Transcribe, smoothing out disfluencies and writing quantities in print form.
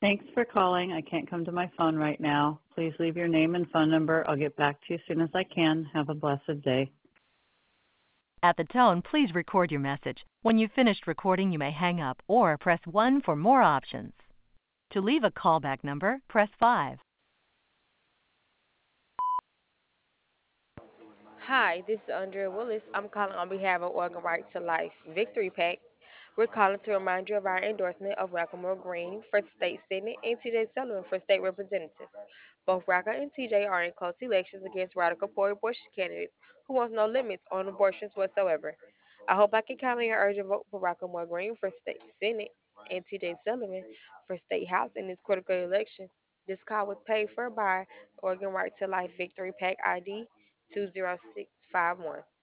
Thanks for calling. I can't come to my phone right now. Please leave your name and phone number. I'll get back to you as soon as I can. Have a blessed day. At the tone, please record your message. When you've finished recording, you may hang up or press 1 for more options. To leave a callback number, press 5. Hi, this is Andrea Willis. I'm calling on behalf of Organ Right to Life Victory Pack. We're calling to remind you of our endorsement of Rackamore Green for the state senate and TJ Sullivan for state representative. Both Racka and TJ are in close elections against radical pro-abortion candidates who want no limits on abortions whatsoever. I hope I can kindly urge a vote for Rackamore Green for state senate and TJ Sullivan for state house in this critical election. This call was paid for by Oregon Right to Life Victory Pack ID 20651.